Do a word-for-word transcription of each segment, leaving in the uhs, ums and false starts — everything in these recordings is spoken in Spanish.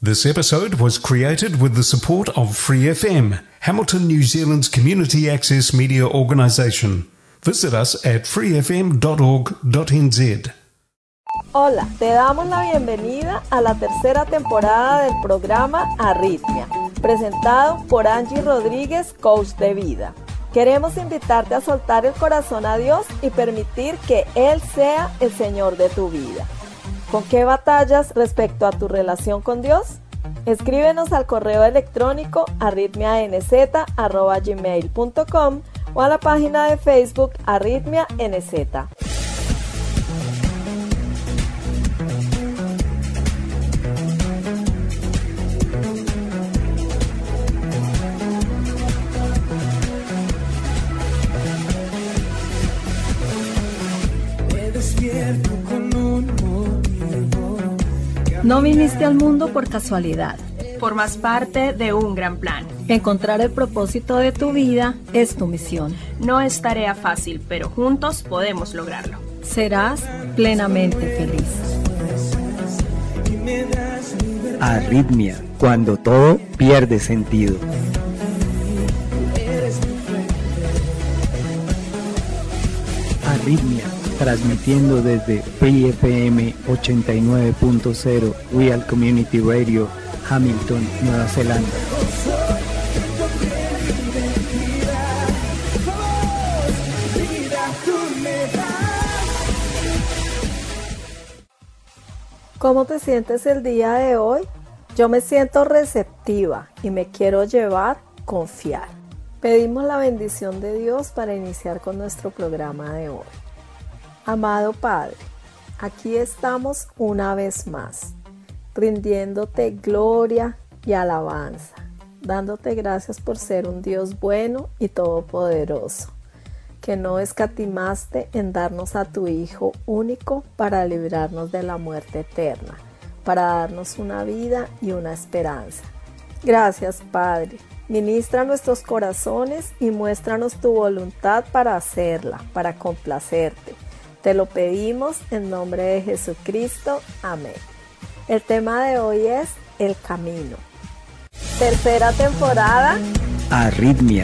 This episode was created with the support of Free F M, Hamilton, New Zealand's community access media organisation. Visit us at free f m dot org dot n z. Hola, te damos la bienvenida a la tercera temporada del programa Arritmia, presentado por Angie Rodríguez, coach de vida. Queremos invitarte a soltar el corazón a Dios y permitir que Él sea el Señor de tu vida. ¿Con qué batallas respecto a tu relación con Dios? Escríbenos al correo electrónico arritmia n z arroba gmail punto com o a la página de Facebook Arritmia N Z. No viniste al mundo por casualidad. Formas parte de un gran plan. Encontrar el propósito de tu vida es tu misión. No es tarea fácil, pero juntos podemos lograrlo. Serás plenamente feliz. Arritmia, cuando todo pierde sentido. Arritmia, transmitiendo desde Free F M ochenta y nueve punto cero Real Community Radio, Hamilton, Nueva Zelanda. ¿Cómo te sientes el día de hoy? Yo me siento receptiva y me quiero llevar confiar. Pedimos la bendición de Dios para iniciar con nuestro programa de hoy. Amado Padre, aquí estamos una vez más, rindiéndote gloria y alabanza, dándote gracias por ser un Dios bueno y todopoderoso, que no escatimaste en darnos a tu Hijo único para librarnos de la muerte eterna, para darnos una vida y una esperanza. Gracias, Padre. Ministra nuestros corazones y muéstranos tu voluntad para hacerla, para complacerte. Te lo pedimos en nombre de Jesucristo. Amén. El tema de hoy es el camino. Tercera temporada. Arritmia.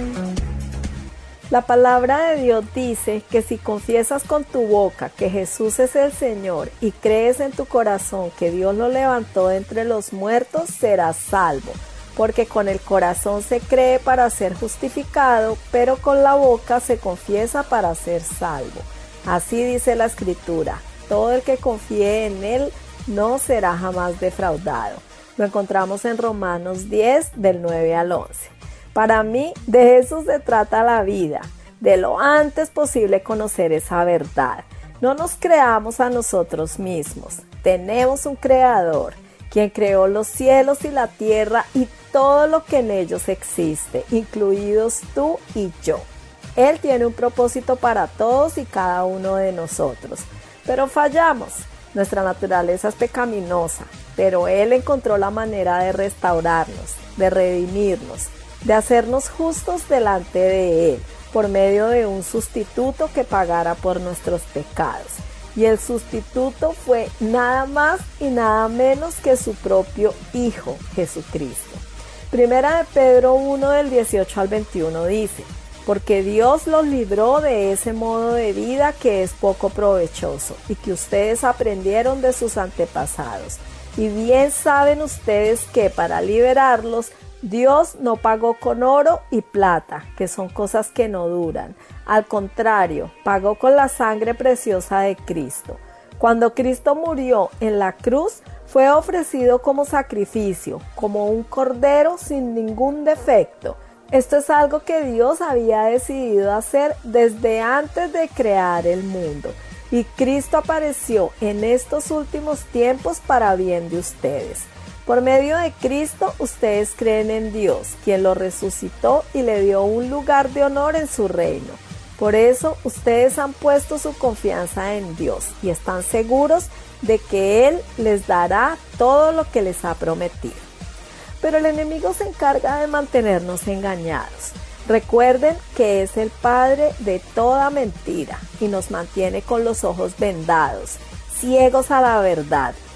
La palabra de Dios dice que si confiesas con tu boca que Jesús es el Señor y crees en tu corazón que Dios lo levantó de entre los muertos, serás salvo. Porque con el corazón se cree para ser justificado, pero con la boca se confiesa para ser salvo. Así dice la Escritura, todo el que confíe en Él no será jamás defraudado. Lo encontramos en Romanos diez, del nueve al once. Para mí, de eso se trata la vida, de lo antes posible conocer esa verdad. No nos creamos a nosotros mismos, tenemos un Creador, quien creó los cielos y la tierra y todo lo que en ellos existe, incluidos tú y yo. Él tiene un propósito para todos y cada uno de nosotros, pero fallamos. Nuestra naturaleza es pecaminosa, pero Él encontró la manera de restaurarnos, de redimirnos, de hacernos justos delante de Él, por medio de un sustituto que pagara por nuestros pecados. Y el sustituto fue nada más y nada menos que su propio Hijo, Jesucristo. Primera de Pedro uno, del dieciocho al veintiuno dice: porque Dios los libró de ese modo de vida que es poco provechoso y que ustedes aprendieron de sus antepasados. Y bien saben ustedes que para liberarlos, Dios no pagó con oro y plata, que son cosas que no duran. Al contrario, pagó con la sangre preciosa de Cristo. Cuando Cristo murió en la cruz, fue ofrecido como sacrificio, como un cordero sin ningún defecto. Esto es algo que Dios había decidido hacer desde antes de crear el mundo. Y Cristo apareció en estos últimos tiempos para bien de ustedes. Por medio de Cristo, ustedes creen en Dios, quien lo resucitó y le dio un lugar de honor en su reino. Por eso, ustedes han puesto su confianza en Dios y están seguros de que Él les dará todo lo que les ha prometido. Pero el enemigo se encarga de mantenernos engañados. Recuerden que es el padre de toda mentira y nos mantiene con los ojos vendados, ciegos a la verdad,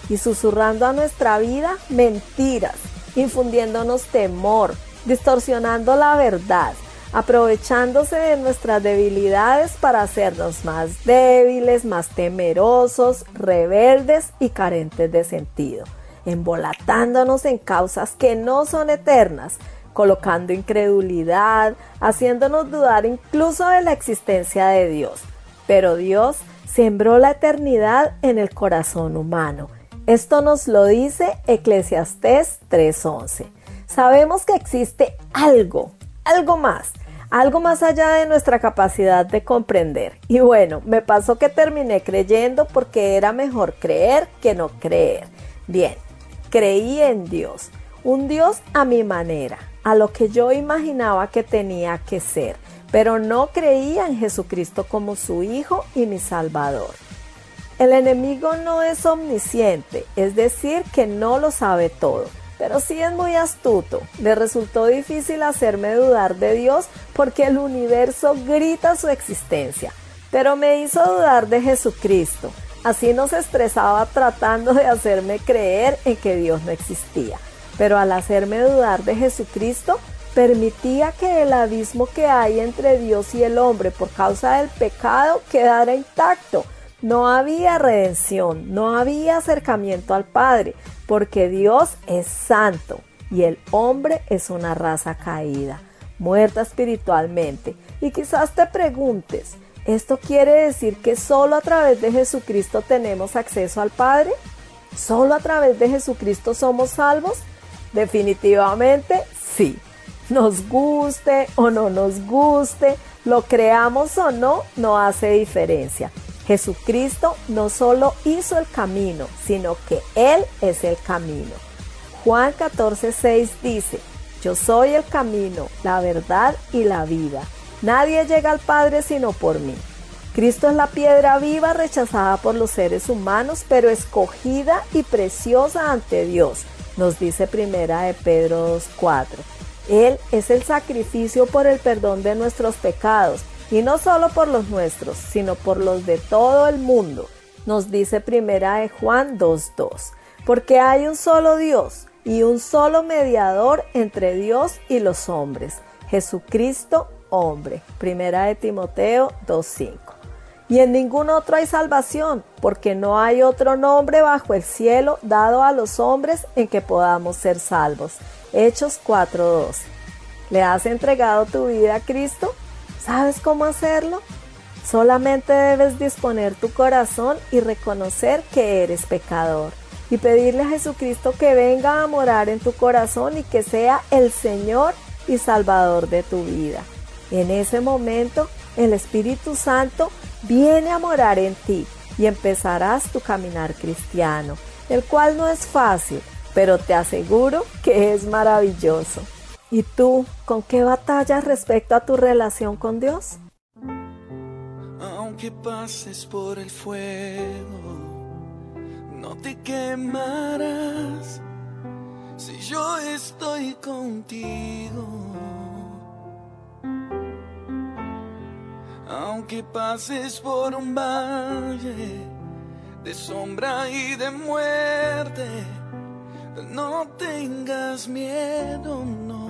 y susurrando a nuestra vida mentiras, infundiéndonos temor, distorsionando la verdad, aprovechándose de nuestras debilidades para hacernos más débiles, más temerosos, rebeldes y carentes de sentido, embolatándonos en causas que no son eternas, colocando incredulidad, haciéndonos dudar incluso de la existencia de Dios. Pero Dios sembró la eternidad en el corazón humano. Esto nos lo dice Eclesiastés tres once. Sabemos que existe algo, algo más, algo más allá de nuestra capacidad de comprender. Y bueno, me pasó que terminé creyendo porque era mejor creer que no creer. Bien, creí en Dios, un Dios a mi manera, a lo que yo imaginaba que tenía que ser, pero no creía en Jesucristo como su Hijo y mi Salvador. El enemigo no es omnisciente, es decir, que no lo sabe todo, pero sí es muy astuto. Le resultó difícil hacerme dudar de Dios porque el universo grita su existencia, pero me hizo dudar de Jesucristo. Así nos estresaba tratando de hacerme creer en que Dios no existía, pero al hacerme dudar de Jesucristo, permitía que el abismo que hay entre Dios y el hombre por causa del pecado quedara intacto. No había redención, no había acercamiento al Padre, porque Dios es santo y el hombre es una raza caída, muerta espiritualmente. Y quizás te preguntes, ¿esto quiere decir que solo a través de Jesucristo tenemos acceso al Padre? ¿Solo a través de Jesucristo somos salvos? Definitivamente sí. Nos guste o no nos guste, lo creamos o no, no hace diferencia. Jesucristo no solo hizo el camino, sino que Él es el camino. Juan catorce seis dice, yo soy el camino, la verdad y la vida. Nadie llega al Padre sino por mí. Cristo es la piedra viva rechazada por los seres humanos, pero escogida y preciosa ante Dios, nos dice Primera de Pedro dos cuatro. Él es el sacrificio por el perdón de nuestros pecados, y no solo por los nuestros, sino por los de todo el mundo, nos dice Primera de Juan dos dos. Porque hay un solo Dios y un solo mediador entre Dios y los hombres, Jesucristo hombre, Primera de Timoteo dos cinco. Y en ningún otro hay salvación, porque no hay otro nombre bajo el cielo dado a los hombres en que podamos ser salvos. Hechos cuatro doce. ¿Le has entregado tu vida a Cristo? ¿Sabes cómo hacerlo? Solamente debes disponer tu corazón y reconocer que eres pecador, y pedirle a Jesucristo que venga a morar en tu corazón y que sea el Señor y Salvador de tu vida. En ese momento, el Espíritu Santo viene a morar en ti y empezarás tu caminar cristiano, el cual no es fácil, pero te aseguro que es maravilloso. ¿Y tú, con qué batallas respecto a tu relación con Dios? Aunque pases por el fuego, no te quemarás si yo estoy contigo. Aunque pases por un valle de sombra y de muerte, no tengas miedo, no.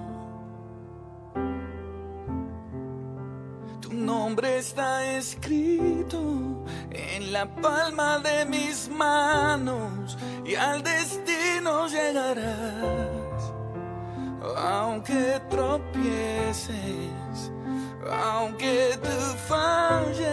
Tu nombre está escrito en la palma de mis manos y al destino llegarás. Aunque tropieces, aunque tú falles,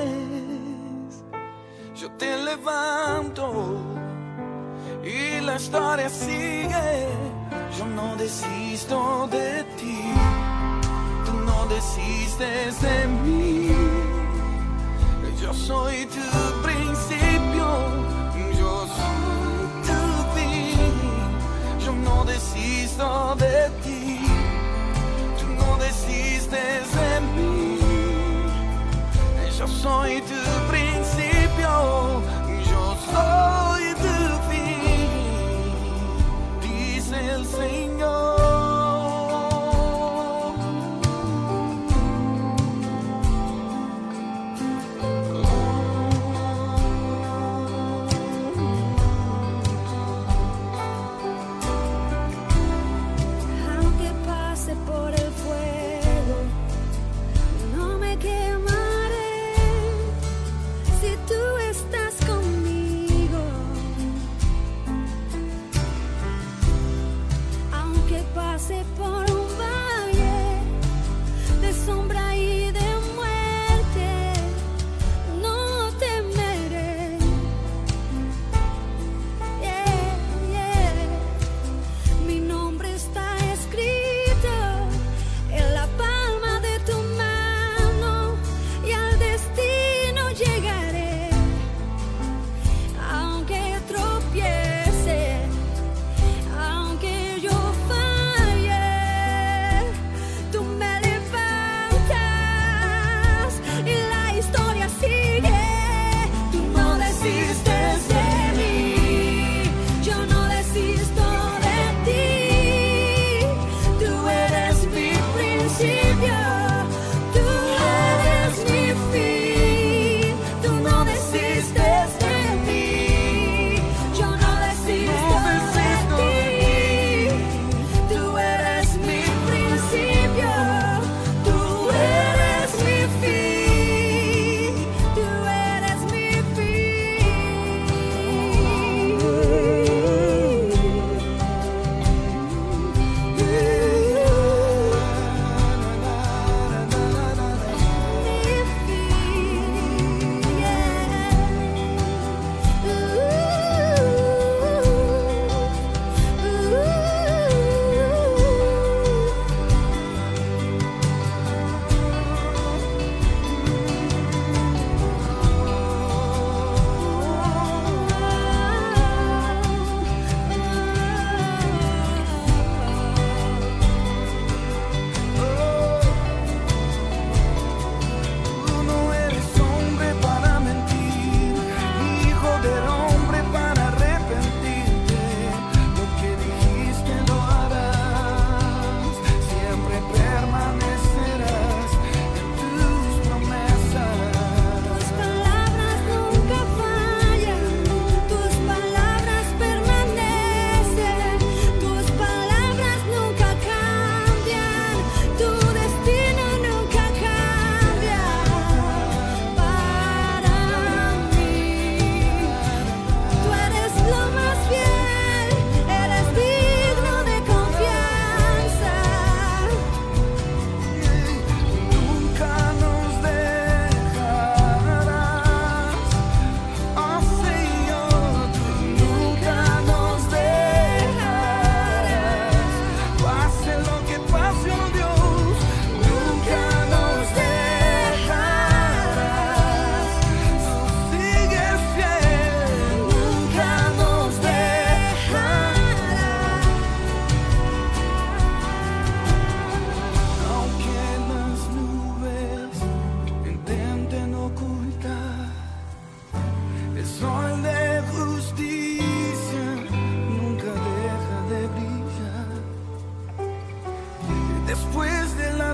yo te levanto y la historia sigue. Yo no desisto de ti, tú no desistes de mí. Yo soy tu principio, yo soy tu fin. Yo no desisto de ti, tú no desistes de mí. Yo soy tu principio, yo soy tu fin, dice el Señor.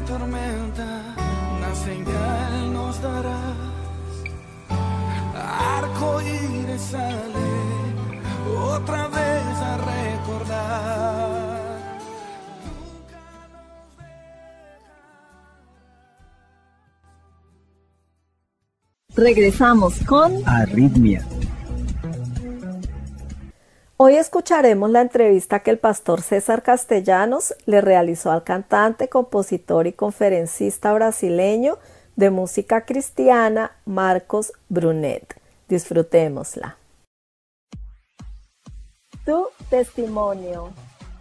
tormenta, una señal nos darás. Arco iris sale otra vez a recordar. Regresamos con Arritmia. Hoy escucharemos la entrevista que el pastor César Castellanos le realizó al cantante, compositor y conferencista brasileño de música cristiana Marcos Brunet. Disfrutémosla. Tu testimonio.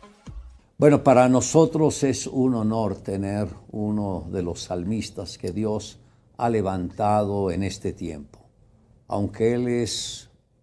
Bueno, para nosotros es un honor tener uno de los salmistas que Dios ha levantado en este tiempo. Aunque él es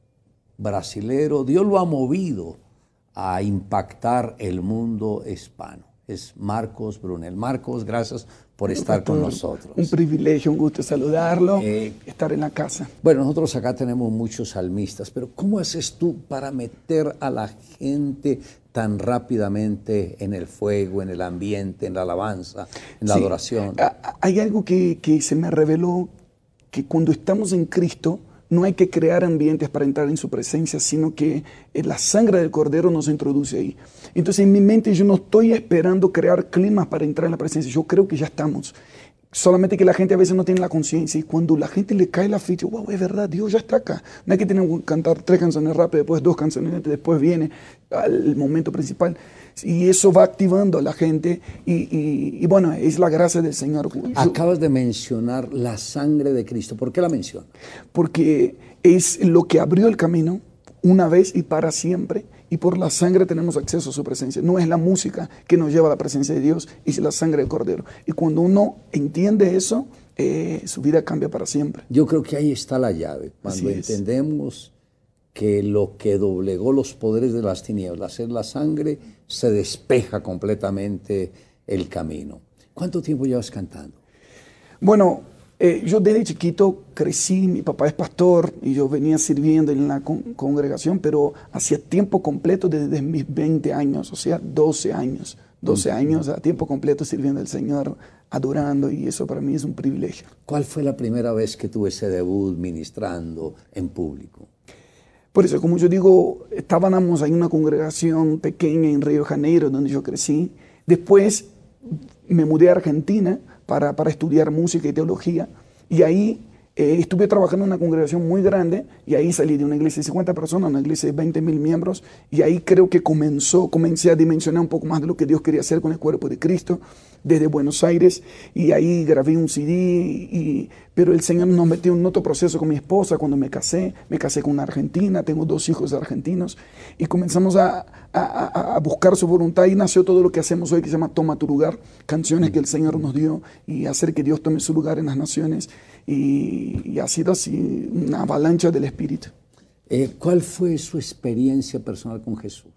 brasilero, Dios lo ha movido a impactar el mundo hispano. Es Marcos Brunel. Marcos, gracias por estar con nosotros. Un privilegio, un gusto saludarlo, Eh, estar en la casa. Bueno, nosotros acá tenemos muchos salmistas, pero ¿cómo haces tú para meter a la gente tan rápidamente en el fuego, en el ambiente, en la alabanza, en la Sí, adoración? a- Hay algo que, que se me reveló, que cuando estamos en Cristo, no hay que crear ambientes para entrar en su presencia, sino que eh, la sangre del Cordero nos introduce ahí. Entonces en mi mente yo no estoy esperando crear climas para entrar en la presencia, yo creo que ya estamos. Solamente que la gente a veces no tiene la conciencia y cuando la gente le cae la ficha, wow, es verdad, Dios ya está acá. No hay que tener que cantar tres canciones rápidas, después dos canciones, después viene al momento principal. Y eso va activando a la gente y, y, y bueno, es la gracia del Señor. Acabas de mencionar la sangre de Cristo. ¿Por qué la mencionas? Porque es lo que abrió el camino una vez y para siempre, y por la sangre tenemos acceso a su presencia. No es la música que nos lleva a la presencia de Dios, es la sangre del Cordero. Y cuando uno entiende eso, eh, su vida cambia para siempre. Yo creo que ahí está la llave. Cuando Así es. entendemos que lo que doblegó los poderes de las tinieblas es la sangre, se despeja completamente el camino. ¿Cuánto tiempo llevas cantando? Bueno, eh, yo desde chiquito crecí, mi papá es pastor y yo venía sirviendo en la con- congregación, pero hacía tiempo completo desde mis veinte años, o sea, doce años. doce años a tiempo completo sirviendo al Señor, adorando, y eso para mí es un privilegio. ¿Cuál fue la primera vez que tuve ese debut ministrando en público? Por eso, como yo digo, estábamos en una congregación pequeña en Río de Janeiro, donde yo crecí. Después me mudé a Argentina para, para estudiar música y teología. Y ahí eh, estuve trabajando en una congregación muy grande. Y ahí salí de una iglesia de cincuenta personas a una iglesia de veinte mil miembros. Y ahí creo que comenzó, comencé a dimensionar un poco más de lo que Dios quería hacer con el cuerpo de Cristo desde Buenos Aires. Y ahí grabé un C D. Y, pero el Señor nos metió en otro proceso con mi esposa cuando me casé. Me casé con una argentina, tengo dos hijos argentinos. Y comenzamos a, a, a, a buscar su voluntad y nació todo lo que hacemos hoy, que se llama Toma tu lugar. Canciones que el Señor nos dio y hacer que Dios tome su lugar en las naciones. Y, y ha sido así una avalancha del Espíritu. Eh, ¿Cuál fue su experiencia personal con Jesús?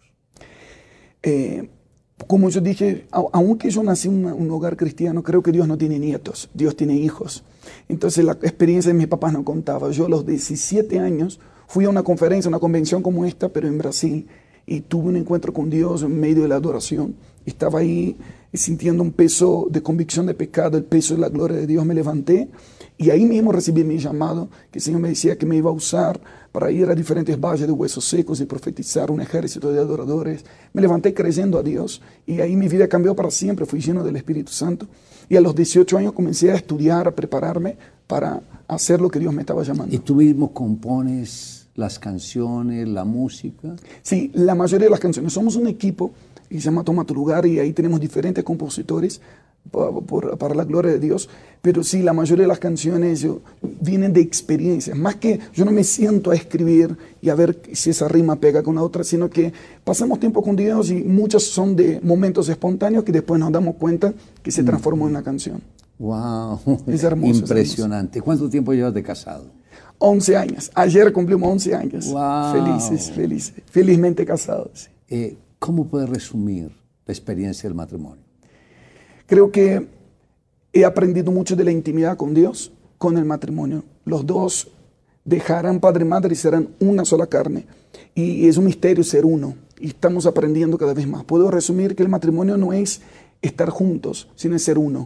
Eh, como yo dije, a- aunque yo nací en una- un hogar cristiano, creo que Dios no tiene nietos, Dios tiene hijos. Entonces la experiencia de mis papás no contaba. Yo a los diecisiete años fui a una conferencia, una convención como esta, pero en Brasil, y tuve un encuentro con Dios en medio de la adoración. Estaba ahí sintiendo un peso de convicción de pecado, el peso de la gloria de Dios. Me levanté y ahí mismo recibí mi llamado, que el Señor me decía que me iba a usar para ir a diferentes valles de huesos secos y profetizar un ejército de adoradores. Me levanté creyendo a Dios y ahí mi vida cambió para siempre. Fui lleno del Espíritu Santo y a los dieciocho años comencé a estudiar, a prepararme para hacer lo que Dios me estaba llamando. ¿Y tú mismo compones las canciones, la música? Sí, la mayoría de las canciones. Somos un equipo que se llama Toma tu lugar y ahí tenemos diferentes compositores por, por, para la gloria de Dios. Pero sí, la mayoría de las canciones yo, vienen de experiencias. Más que yo no me siento a escribir y a ver si esa rima pega con la otra, sino que pasamos tiempo con Dios y muchas son de momentos espontáneos que después nos damos cuenta que se transformó en una canción. ¡Wow! Es hermoso. Impresionante. Es hermoso. ¿Cuánto tiempo llevas de casado? once años. Ayer cumplimos once años. Wow. Felices, felices. Felizmente casados. Sí. Eh, ¿Cómo puedes resumir la experiencia del matrimonio? Creo que he aprendido mucho de la intimidad con Dios, con el matrimonio. Los dos dejarán padre y madre y serán una sola carne. Y es un misterio ser uno. Y estamos aprendiendo cada vez más. Puedo resumir que el matrimonio no es estar juntos, sino es ser uno.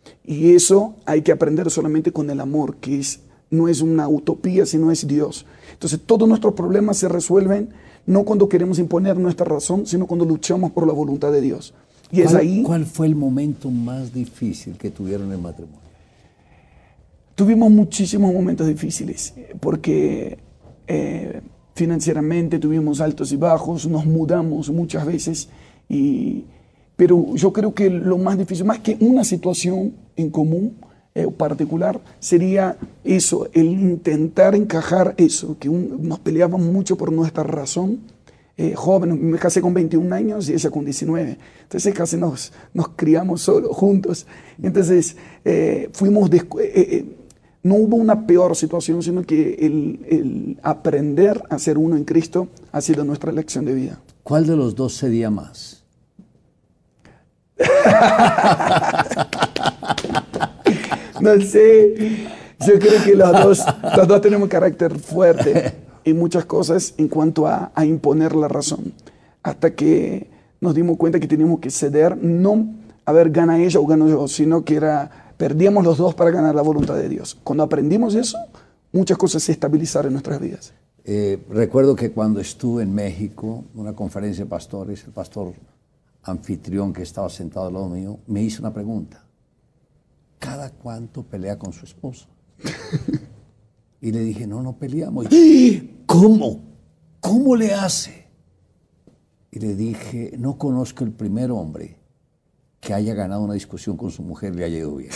Y eso hay que aprender solamente con el amor, que es, no es una utopía, sino es Dios. Entonces todos nuestros problemas se resuelven no cuando queremos imponer nuestra razón, sino cuando luchamos por la voluntad de Dios. Y es ¿Cuál, ahí... ¿Cuál fue el momento más difícil que tuvieron en el matrimonio? Tuvimos muchísimos momentos difíciles, porque eh, financieramente tuvimos altos y bajos, nos mudamos muchas veces, y, pero yo creo que lo más difícil, más que una situación en común eh, particular, sería eso, el intentar encajar eso, que un, nos peleábamos mucho por nuestra razón. Eh, joven, me casé con veintiún años y ella con diecinueve, entonces casi nos, nos criamos solos, juntos. Entonces eh, fuimos, eh, eh, no hubo una peor situación, sino que el, el aprender a ser uno en Cristo ha sido nuestra lección de vida. ¿Cuál de los dos cedía más? No sé, yo creo que los dos, los dos tenemos carácter fuerte en muchas cosas en cuanto a, a imponer la razón, hasta que nos dimos cuenta que teníamos que ceder, no a ver, gana ella o gano yo, sino que era, perdíamos los dos para ganar la voluntad de Dios. Cuando aprendimos eso, muchas cosas se estabilizaron en nuestras vidas. Eh, recuerdo que cuando estuve en México, en una conferencia de pastores, el pastor anfitrión que estaba sentado al lado mío, me hizo una pregunta. ¿Cada cuánto pelea con su esposa? Y le dije, no, no peleamos. ¿Cómo? ¿Cómo le hace? Y le dije, no conozco el primer hombre que haya ganado una discusión con su mujer y le haya ido bien.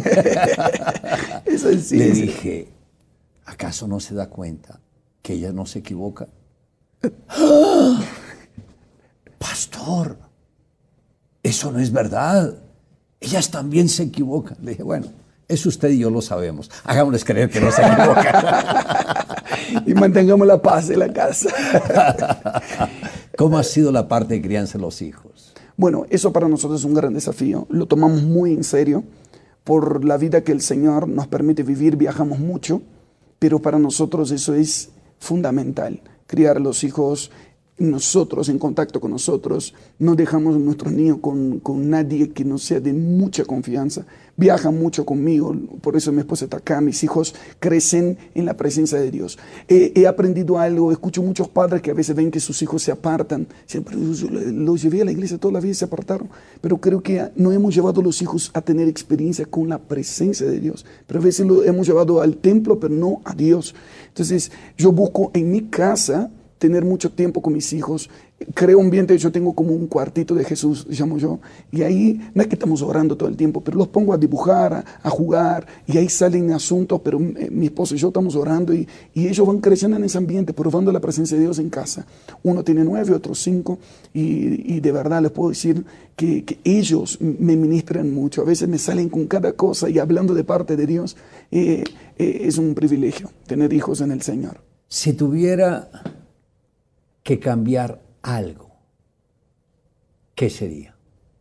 Eso sí, le sí. dije, ¿acaso no se da cuenta que ella no se equivoca? ¡Ah! Pastor, eso no es verdad. Ellas también se equivocan. Le dije, bueno, eso usted y yo lo sabemos. Hagámosles creer que no se equivocan. Y mantengamos la paz en la casa. ¿Cómo ha sido la parte de crianza de los hijos? Bueno, eso para nosotros es un gran desafío. Lo tomamos muy en serio por la vida que el Señor nos permite vivir. Viajamos mucho, pero para nosotros eso es fundamental. Criar a los hijos nosotros, en contacto con nosotros. No dejamos a nuestros niños con, con nadie que no sea de mucha confianza. Viajan mucho conmigo, por eso mi esposa está acá. Mis hijos crecen en la presencia de Dios. He, he aprendido algo, escucho muchos padres que a veces ven que sus hijos se apartan. Siempre los llevé a la iglesia toda la vida y se apartaron. Pero creo que no hemos llevado a los hijos a tener experiencia con la presencia de Dios. Pero a veces lo hemos llevado al templo, pero no a Dios. Entonces yo busco en mi casa tener mucho tiempo con mis hijos. Creo un ambiente, yo tengo como un cuartito de Jesús, llamo yo, y ahí no es que estamos orando todo el tiempo, pero los pongo a dibujar, a, a jugar, y ahí salen asuntos, pero eh, mi esposo y yo estamos orando, y, y ellos van creciendo en ese ambiente, probando la presencia de Dios en casa. Uno tiene nueve, otro cinco, y, y de verdad les puedo decir que, que ellos me ministran mucho. A veces me salen con cada cosa, y hablando de parte de Dios, eh, eh, es un privilegio tener hijos en el Señor. Si tuviera que cambiar algo, ¿qué sería?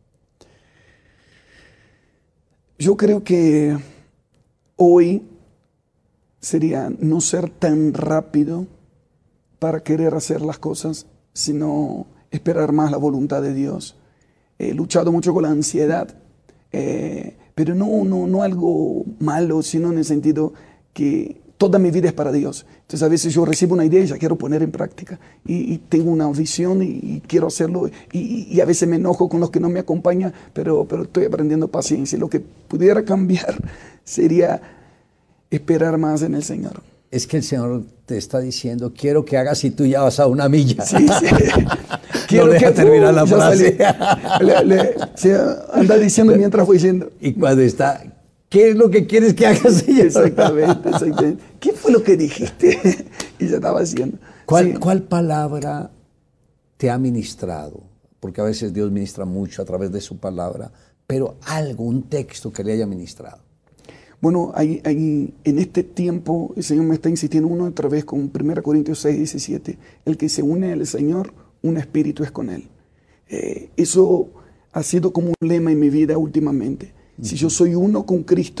Yo creo que hoy sería no ser tan rápido para querer hacer las cosas, sino esperar más la voluntad de Dios. He luchado mucho con la ansiedad, eh, pero no, no, no algo malo, sino en el sentido que toda mi vida es para Dios. Entonces a veces yo recibo una idea y ya quiero poner en práctica. Y, y tengo una visión y, y quiero hacerlo. Y, y a veces me enojo con los que no me acompañan, pero, pero estoy aprendiendo paciencia. Lo que pudiera cambiar sería esperar más en el Señor. Es que el Señor te está diciendo, quiero que hagas y tú ya vas a una milla. Sí, sí. Quiero no deja que terminar la frase. Le, le, se anda diciendo mientras voy yendo. Y cuando está... ¿Qué es lo que quieres que hagas, Señor? Exactamente, exactamente. ¿Qué fue lo que dijiste? Y ya estaba haciendo. ¿Cuál, Sí. ¿Cuál palabra te ha ministrado? Porque a veces Dios ministra mucho a través de su palabra, pero algo, un texto que le haya ministrado. Bueno, hay, hay, en este tiempo el Señor me está insistiendo una otra vez con primera Corintios seis, diecisiete. El que se une al Señor, un espíritu es con Él. Eh, eso ha sido como un lema en mi vida últimamente. Si yo soy uno con Cristo,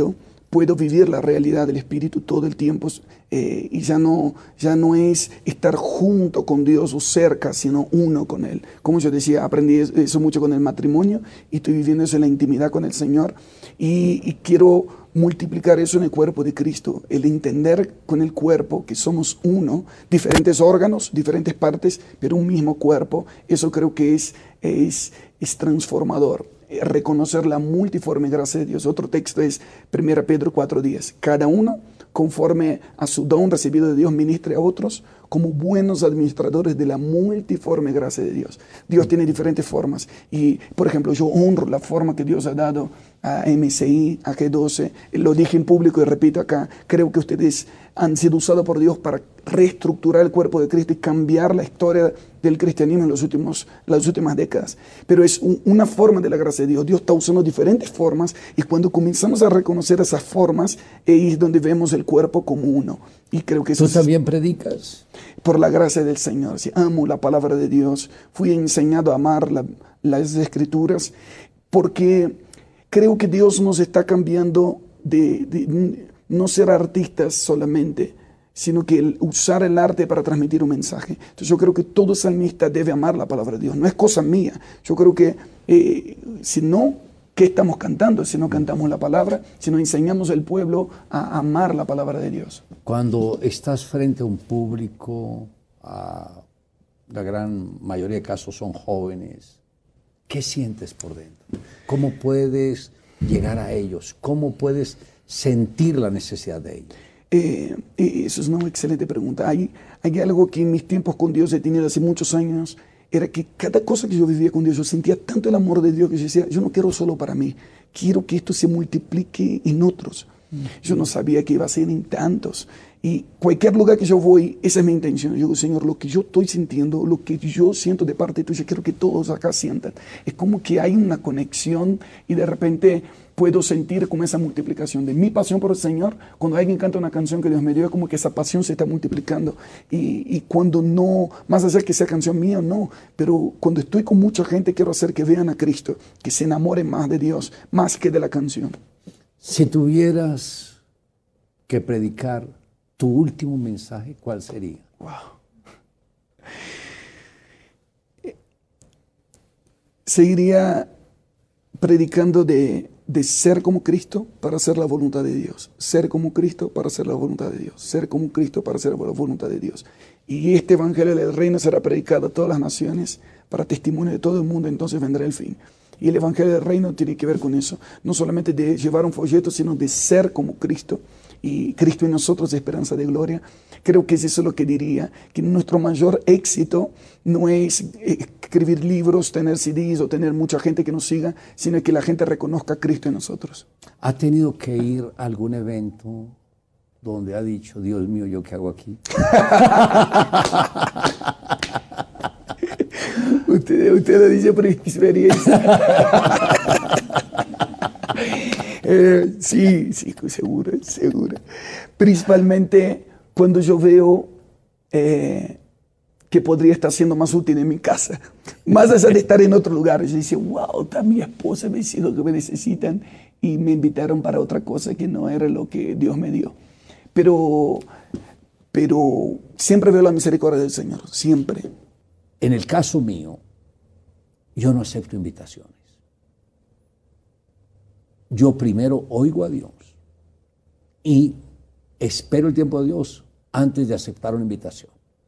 puedo vivir la realidad del Espíritu todo el tiempo eh, y ya no, ya no es estar junto con Dios o cerca, sino uno con Él. Como yo decía, aprendí eso mucho con el matrimonio y estoy viviendo eso en la intimidad con el Señor y, y quiero multiplicar eso en el cuerpo de Cristo, el entender con el cuerpo que somos uno, diferentes órganos, diferentes partes, pero un mismo cuerpo. Eso creo que es, es, es transformador. Reconocer la multiforme gracia de Dios. Otro texto es primera Pedro cuatro diez. Cada uno, conforme a su don recibido de Dios, ministre a otros como buenos administradores de la multiforme gracia de Dios. Dios tiene diferentes formas. Y, por ejemplo, yo honro la forma que Dios ha dado a M C I, a G doce. Lo dije en público y repito acá. Creo que ustedes han sido usados por Dios para reestructurar el cuerpo de Cristo y cambiar la historia del cristianismo en los últimos, las últimas décadas. Pero es un, una forma de la gracia de Dios. Dios está usando diferentes formas y cuando comenzamos a reconocer esas formas, ahí es donde vemos el cuerpo como uno. Y creo que eso ¿Tú es también predicas? por la gracia del Señor. Sí, amo la palabra de Dios. Fui enseñado a amar la, las Escrituras porque creo que Dios nos está cambiando de, de no ser artistas solamente, sino que el usar el arte para transmitir un mensaje. Entonces yo creo que todo salmista debe amar la palabra de Dios. No es cosa mía. Yo creo que eh, si no, ¿qué estamos cantando? Si no cantamos la palabra, si no enseñamos al pueblo a amar la palabra de Dios. Cuando estás frente a un público, a la gran mayoría de casos son jóvenes, ¿qué sientes por dentro? ¿Cómo puedes llegar a ellos? ¿Cómo puedes sentir la necesidad de ellos? Eh, eso es una excelente pregunta. Hay, hay algo que en mis tiempos con Dios he tenido hace muchos años, era que cada cosa que yo vivía con Dios, yo sentía tanto el amor de Dios que yo decía, yo no quiero solo para mí, quiero que esto se multiplique en otros. Yo no sabía que iba a ser en tantos. Y cualquier lugar que yo voy, esa es mi intención. Yo digo, Señor, lo que yo estoy sintiendo, lo que yo siento de parte tuya, quiero que todos acá sientan. Es como que hay una conexión y de repente puedo sentir como esa multiplicación de mi pasión por el Señor. Cuando alguien canta una canción que Dios me dio, es como que esa pasión se está multiplicando. Y, y cuando no, más allá que sea canción mía, no, pero cuando estoy con mucha gente, quiero hacer que vean a Cristo, que se enamoren más de Dios, más que de la canción. Si tuvieras que predicar tu último mensaje, ¿cuál sería? Wow. Seguiría predicando de, de ser como Cristo para hacer la voluntad de Dios. Ser como Cristo para hacer la voluntad de Dios. Ser como Cristo para hacer la voluntad de Dios. Y este evangelio del reino será predicado a todas las naciones para testimonio de todo el mundo, entonces vendrá el fin. Y el evangelio del reino tiene que ver con eso. No solamente de llevar un folleto, sino de ser como Cristo. Y Cristo en nosotros, esperanza de gloria. Creo que es eso lo que diría, que nuestro mayor éxito no es escribir libros, tener C Ds o tener mucha gente que nos siga, sino que la gente reconozca a Cristo en nosotros. ¿Ha tenido que ir a algún evento donde ha dicho, Dios mío, ¿yo qué hago aquí? usted, usted lo dice por experiencia. Eh, sí, sí, seguro, seguro. Principalmente cuando yo veo eh, que podría estar siendo más útil en mi casa, más allá de estar en otro lugar. Yo dice, wow, está mi esposa, me dice lo que me necesitan y me invitaron para otra cosa que no era lo que Dios me dio. Pero, pero siempre veo la misericordia del Señor, siempre. En el caso mío, yo no acepto invitaciones. Yo primero oigo a Dios y espero el tiempo de Dios antes de aceptar una invitación.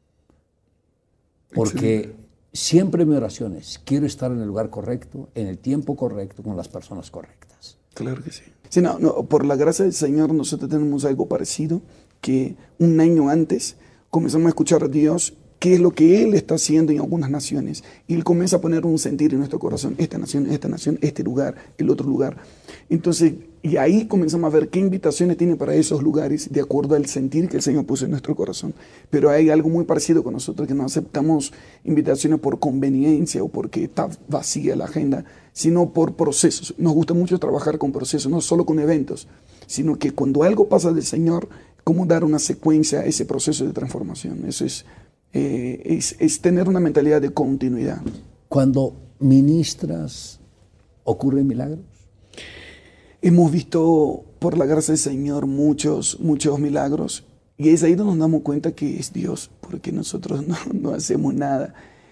Porque Excelente. Siempre mi oración es, quiero estar en el lugar correcto, en el tiempo correcto, con las personas correctas. Claro que sí. Sí, no, no, por la gracia del Señor nosotros tenemos algo parecido, que un año antes comenzamos a escuchar a Dios, qué es lo que Él está haciendo en algunas naciones. Y Él comienza a poner un sentir en nuestro corazón, esta nación, esta nación, este lugar, el otro lugar. Entonces, y ahí comenzamos a ver qué invitaciones tiene para esos lugares, de acuerdo al sentir que el Señor puso en nuestro corazón. Pero hay algo muy parecido con nosotros, que no aceptamos invitaciones por conveniencia o porque está vacía la agenda, sino por procesos. Nos gusta mucho trabajar con procesos, no solo con eventos, sino que cuando algo pasa del Señor, cómo dar una secuencia a ese proceso de transformación. Eso es... Eh, es, es tener una mentalidad de continuidad. Cuando ministras, ¿ocurren milagros? hemos visto por la gracia del Señor muchos, muchos milagros. Y es ahí donde nos damos cuenta que es Dios, porque nosotros no, no hacemos nada.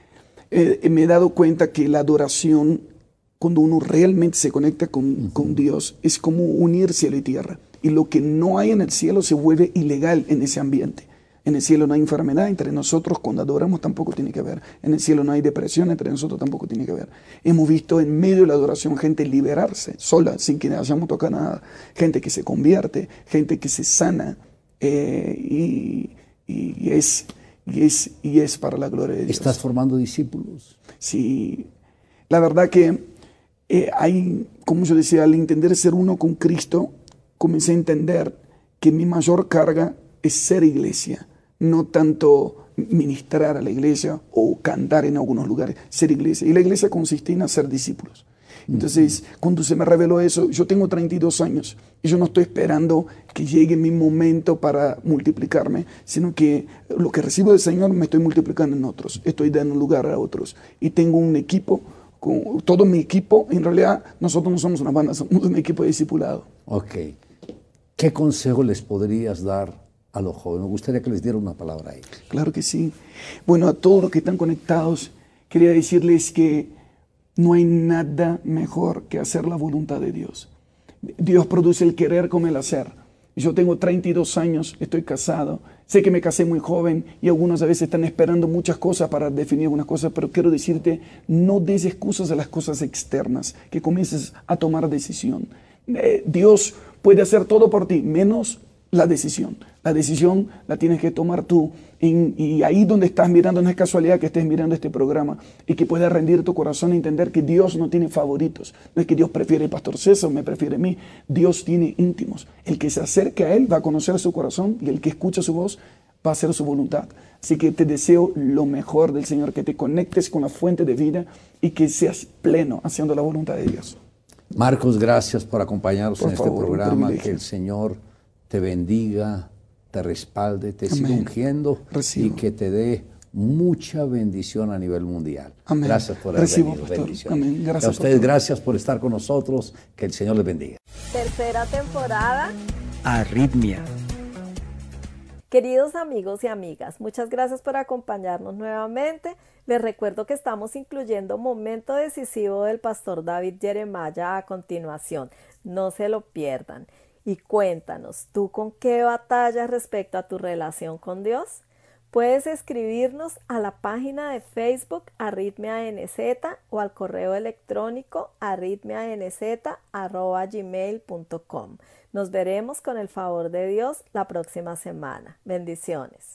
Eh, me he dado cuenta que la adoración, cuando uno realmente se conecta con, uh-huh. con Dios, es como unir cielo y tierra. Y lo que no hay en el cielo se vuelve ilegal en ese ambiente. En el cielo no hay enfermedad, entre nosotros cuando adoramos tampoco tiene que haber. En el cielo no hay depresión, entre nosotros tampoco tiene que haber. Hemos visto en medio de la adoración gente liberarse, sola, sin que hayamos tocado nada. Gente que se convierte, gente que se sana. Eh, y, y, es, y, es, y es para la gloria de Dios. ¿Estás formando discípulos? Sí, la verdad que eh, hay, como yo decía, al entender ser uno con Cristo, comencé a entender que mi mayor carga es ser iglesia, no tanto ministrar a la iglesia o cantar en algunos lugares, ser iglesia. Y la iglesia consiste en hacer discípulos. Entonces, cuando se me reveló eso, yo tengo treinta y dos años y yo no estoy esperando que llegue mi momento para multiplicarme, sino que lo que recibo del Señor me estoy multiplicando en otros, estoy dando lugar a otros. Y tengo un equipo, con todo mi equipo, en realidad nosotros no somos una banda, somos un equipo de discipulado. Ok. ¿Qué consejo les podrías dar a los jóvenes? Me gustaría que les diera una palabra ahí. Claro que sí. Bueno, a todos los que están conectados, quería decirles que no hay nada mejor que hacer la voluntad de Dios. Dios produce el querer como el hacer. Yo tengo treinta y dos años, estoy casado. Sé que me casé muy joven y algunos a veces están esperando muchas cosas para definir algunas cosas, pero quiero decirte, no des excusas a las cosas externas, que comiences a tomar decisión. Eh, Dios puede hacer todo por ti, menos la decisión. La decisión la tienes que tomar tú. En, y ahí donde estás mirando, no es casualidad que estés mirando este programa y que puedas rendir tu corazón e entender que Dios no tiene favoritos. No es que Dios prefiere al pastor César o me prefiere a mí. Dios tiene íntimos. El que se acerque a Él va a conocer su corazón y el que escucha su voz va a hacer su voluntad. Así que te deseo lo mejor del Señor, que te conectes con la fuente de vida y que seas pleno haciendo la voluntad de Dios. Marcos, gracias por acompañarnos por en favor, este programa. Que el Señor te bendiga, te respalde, te siga ungiendo y que te dé mucha bendición a nivel mundial. Amén. Gracias por haber Recibo, venido. pastor. Bendiciones. Amén. Gracias, a ustedes, pastor. gracias por estar con nosotros. Que el Señor les bendiga. Tercera temporada. Arritmia. Queridos amigos y amigas, muchas gracias por acompañarnos nuevamente. Les recuerdo que estamos incluyendo Momento Decisivo del pastor David Jeremiah a continuación. No se lo pierdan. Y cuéntanos, ¿tú con qué batallas respecto a tu relación con Dios? Puedes escribirnos a la página de Facebook Arritmia N Z o al correo electrónico arritmianz arroba gmail punto com. Nos veremos con el favor de Dios la próxima semana. Bendiciones.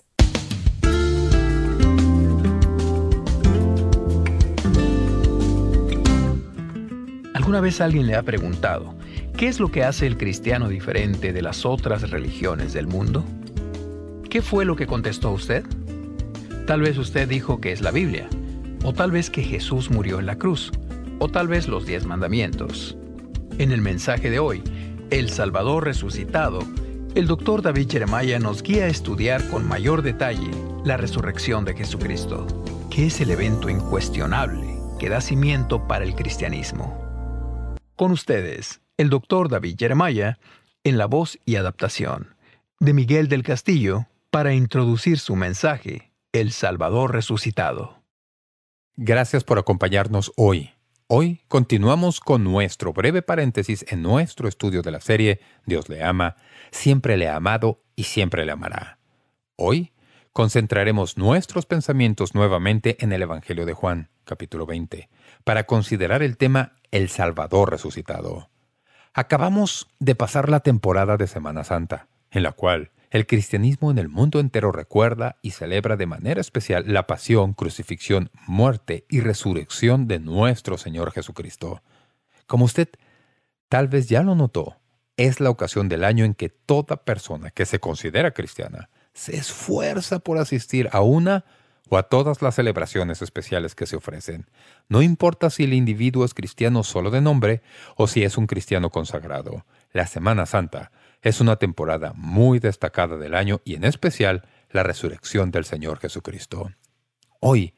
¿Alguna vez alguien le ha preguntado qué es lo que hace el cristiano diferente de las otras religiones del mundo? ¿Qué fue lo que contestó usted? Tal vez usted dijo que es la Biblia, o tal vez que Jesús murió en la cruz, o tal vez los diez mandamientos. En el mensaje de hoy, El Salvador resucitado, el doctor David Jeremiah nos guía a estudiar con mayor detalle la resurrección de Jesucristo, que es el evento incuestionable que da cimiento para el cristianismo. Con ustedes, el doctor David Jeremiah, en la voz y adaptación de Miguel del Castillo, para introducir su mensaje, El Salvador resucitado. Gracias por acompañarnos hoy. Hoy continuamos con nuestro breve paréntesis en nuestro estudio de la serie Dios le ama, siempre le ha amado y siempre le amará. Hoy concentraremos nuestros pensamientos nuevamente en el Evangelio de Juan, capítulo veinte, para considerar el tema El Salvador resucitado. Acabamos de pasar la temporada de Semana Santa, en la cual el cristianismo en el mundo entero recuerda y celebra de manera especial la pasión, crucifixión, muerte y resurrección de nuestro Señor Jesucristo. Como usted tal vez ya lo notó, es la ocasión del año en que toda persona que se considera cristiana se esfuerza por asistir a una o a todas las celebraciones especiales que se ofrecen. No importa si el individuo es cristiano solo de nombre o si es un cristiano consagrado. La Semana Santa es una temporada muy destacada del año y en especial la resurrección del Señor Jesucristo. Hoy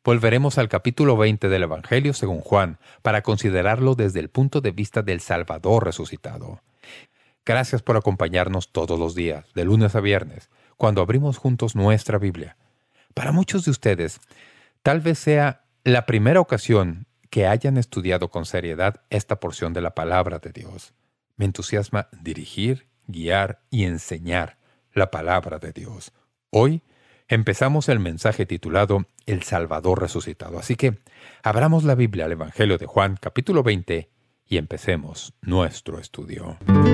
volveremos al capítulo veinte del Evangelio según Juan para considerarlo desde el punto de vista del Salvador resucitado. Gracias por acompañarnos todos los días, de lunes a viernes, cuando abrimos juntos nuestra Biblia. Para muchos de ustedes, tal vez sea la primera ocasión que hayan estudiado con seriedad esta porción de la Palabra de Dios. Me entusiasma dirigir, guiar y enseñar la Palabra de Dios. Hoy empezamos el mensaje titulado El Salvador Resucitado. Así que abramos la Biblia al Evangelio de Juan, capítulo veinte, y empecemos nuestro estudio.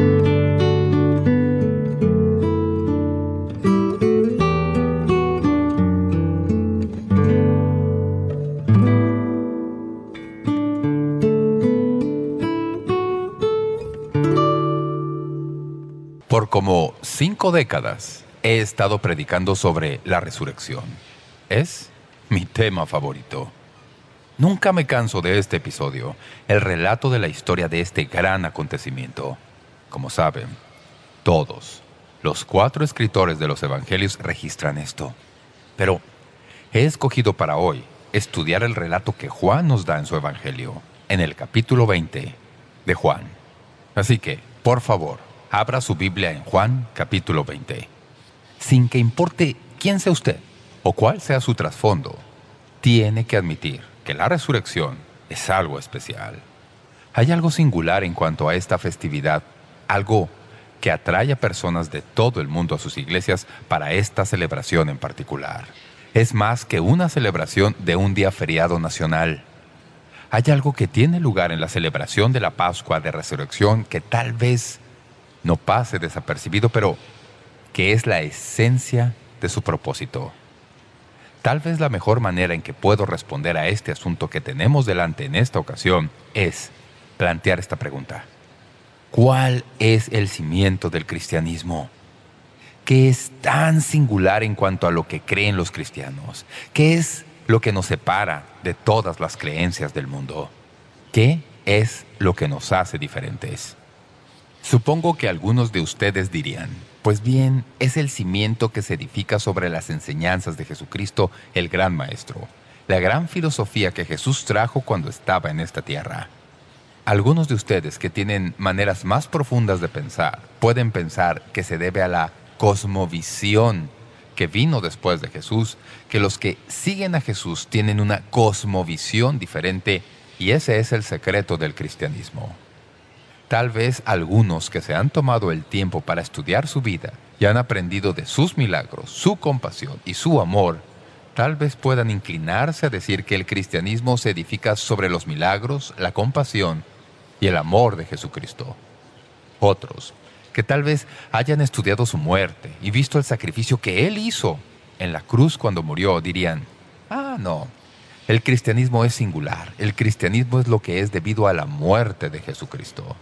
Por como cinco décadas he estado predicando sobre la resurrección. Es mi tema favorito. Nunca me canso de este episodio, el relato de la historia de este gran acontecimiento. Como saben, todos los cuatro escritores de los evangelios registran esto. Pero he escogido para hoy estudiar el relato que Juan nos da en su evangelio, en el capítulo veinte de Juan. Así que, por favor, abra su Biblia en Juan, capítulo veinte. Sin que importe quién sea usted o cuál sea su trasfondo, tiene que admitir que la resurrección es algo especial. Hay algo singular en cuanto a esta festividad, algo que atrae a personas de todo el mundo a sus iglesias para esta celebración en particular. Es más que una celebración de un día feriado nacional. Hay algo que tiene lugar en la celebración de la Pascua de Resurrección que tal vez no pase desapercibido, pero que es la esencia de su propósito. Tal vez la mejor manera en que puedo responder a este asunto que tenemos delante en esta ocasión es plantear esta pregunta. ¿Cuál es el cimiento del cristianismo? ¿Qué es tan singular en cuanto a lo que creen los cristianos? ¿Qué es lo que nos separa de todas las creencias del mundo? ¿Qué es lo que nos hace diferentes? Supongo que algunos de ustedes dirían, pues bien, es el cimiento que se edifica sobre las enseñanzas de Jesucristo, el gran Maestro, la gran filosofía que Jesús trajo cuando estaba en esta tierra. Algunos de ustedes que tienen maneras más profundas de pensar, pueden pensar que se debe a la cosmovisión que vino después de Jesús, que los que siguen a Jesús tienen una cosmovisión diferente y ese es el secreto del cristianismo. Tal vez algunos que se han tomado el tiempo para estudiar su vida y han aprendido de sus milagros, su compasión y su amor, tal vez puedan inclinarse a decir que el cristianismo se edifica sobre los milagros, la compasión y el amor de Jesucristo. Otros, que tal vez hayan estudiado su muerte y visto el sacrificio que Él hizo en la cruz cuando murió, dirían, ah, no, el cristianismo es singular, el cristianismo es lo que es debido a la muerte de Jesucristo.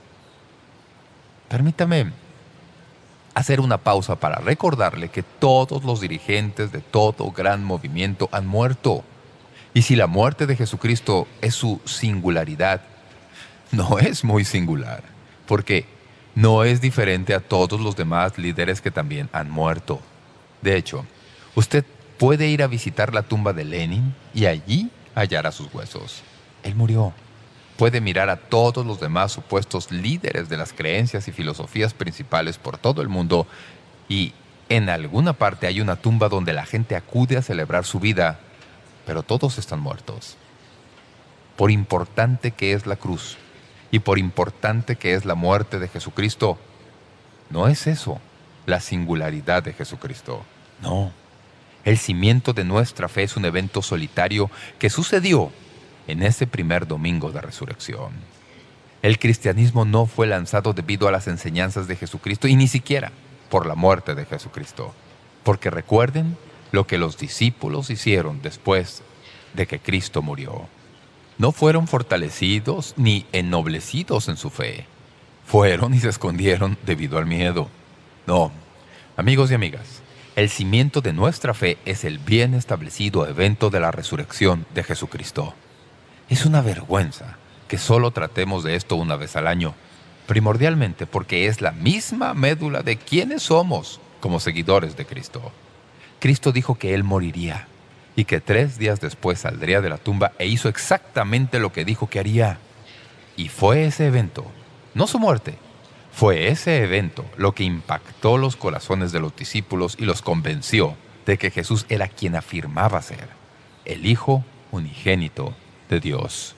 Permítame hacer una pausa para recordarle que todos los dirigentes de todo gran movimiento han muerto. Y si la muerte de Jesucristo es su singularidad, no es muy singular, porque no es diferente a todos los demás líderes que también han muerto. De hecho, usted puede ir a visitar la tumba de Lenin y allí hallará sus huesos. Él murió. Puede mirar a todos los demás supuestos líderes de las creencias y filosofías principales por todo el mundo y en alguna parte hay una tumba donde la gente acude a celebrar su vida, pero todos están muertos. Por importante que es la cruz y por importante que es la muerte de Jesucristo, no es eso la singularidad de Jesucristo. No. El cimiento de nuestra fe es un evento solitario que sucedió en ese primer domingo de resurrección. El cristianismo no fue lanzado debido a las enseñanzas de Jesucristo y ni siquiera por la muerte de Jesucristo. Porque recuerden lo que los discípulos hicieron después de que Cristo murió. No fueron fortalecidos ni ennoblecidos en su fe. Fueron y se escondieron debido al miedo. No, amigos y amigas, el cimiento de nuestra fe es el bien establecido evento de la resurrección de Jesucristo. Es una vergüenza que solo tratemos de esto una vez al año, primordialmente porque es la misma médula de quiénes somos como seguidores de Cristo. Cristo dijo que Él moriría, y que tres días después saldría de la tumba, e hizo exactamente lo que dijo que haría. Y fue ese evento, no su muerte, fue ese evento lo que impactó los corazones de los discípulos y los convenció de que Jesús era quien afirmaba ser, el Hijo unigénito de Dios.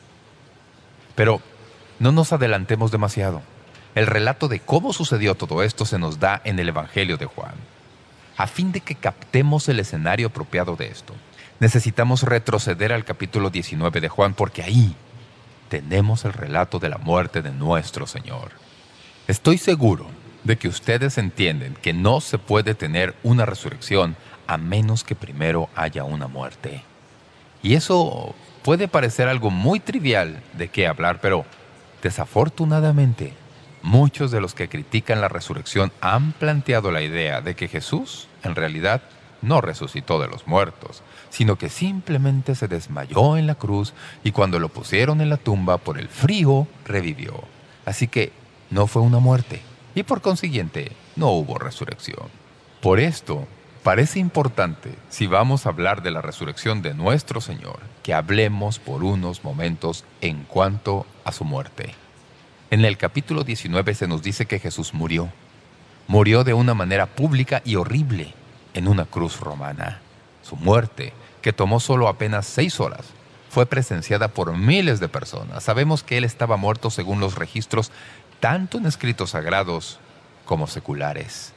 Pero no nos adelantemos demasiado. El relato de cómo sucedió todo esto se nos da en el Evangelio de Juan. A fin de que captemos el escenario apropiado de esto, necesitamos retroceder al capítulo diecinueve de Juan, porque ahí tenemos el relato de la muerte de nuestro Señor. Estoy seguro de que ustedes entienden que no se puede tener una resurrección a menos que primero haya una muerte. Y eso puede parecer algo muy trivial de qué hablar, pero desafortunadamente, muchos de los que critican la resurrección han planteado la idea de que Jesús, en realidad, no resucitó de los muertos, sino que simplemente se desmayó en la cruz y cuando lo pusieron en la tumba por el frío, revivió. Así que no fue una muerte y por consiguiente no hubo resurrección. Por esto, parece importante, si vamos a hablar de la resurrección de nuestro Señor, que hablemos por unos momentos en cuanto a su muerte. En el capítulo diecinueve se nos dice que Jesús murió. Murió de una manera pública y horrible en una cruz romana. Su muerte, que tomó solo apenas seis horas, fue presenciada por miles de personas. Sabemos que Él estaba muerto según los registros, tanto en escritos sagrados como seculares.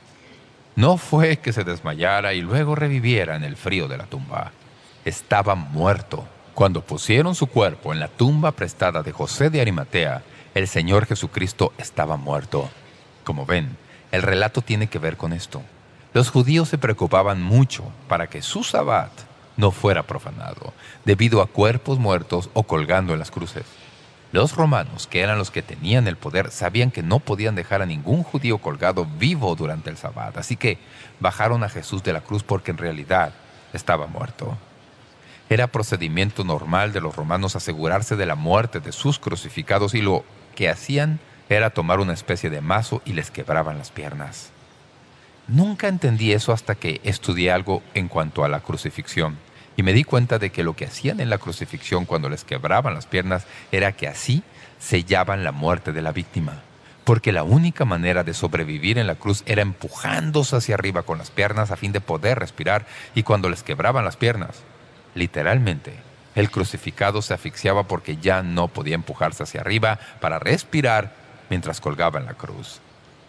No fue que se desmayara y luego reviviera en el frío de la tumba. Estaba muerto. Cuando pusieron su cuerpo en la tumba prestada de José de Arimatea, el Señor Jesucristo estaba muerto. Como ven, el relato tiene que ver con esto. Los judíos se preocupaban mucho para que su sabbat no fuera profanado, debido a cuerpos muertos o colgando en las cruces. Los romanos, que eran los que tenían el poder, sabían que no podían dejar a ningún judío colgado vivo durante el sabbat, así que bajaron a Jesús de la cruz porque en realidad estaba muerto. Era procedimiento normal de los romanos asegurarse de la muerte de sus crucificados y lo que hacían era tomar una especie de mazo y les quebraban las piernas. Nunca entendí eso hasta que estudié algo en cuanto a la crucifixión y me di cuenta de que lo que hacían en la crucifixión cuando les quebraban las piernas era que así sellaban la muerte de la víctima, porque la única manera de sobrevivir en la cruz era empujándose hacia arriba con las piernas a fin de poder respirar, y cuando les quebraban las piernas, literalmente, el crucificado se asfixiaba porque ya no podía empujarse hacia arriba para respirar mientras colgaba en la cruz.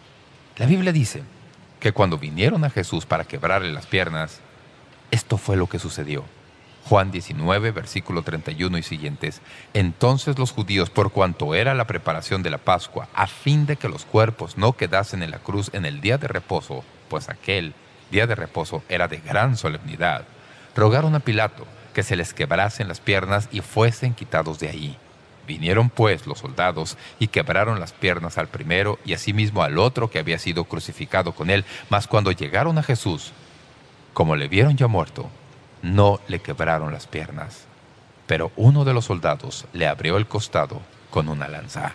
La Biblia dice que cuando vinieron a Jesús para quebrarle las piernas, esto fue lo que sucedió. Juan diecinueve, versículo treinta y uno y siguientes. Entonces los judíos, por cuanto era la preparación de la Pascua, a fin de que los cuerpos no quedasen en la cruz en el día de reposo, pues aquel día de reposo era de gran solemnidad, rogaron a Pilato que se les quebrasen las piernas y fuesen quitados de ahí. Vinieron pues los soldados y quebraron las piernas al primero y asimismo al otro que había sido crucificado con él. Mas cuando llegaron a Jesús, como le vieron ya muerto, no le quebraron las piernas. Pero uno de los soldados le abrió el costado con una lanza.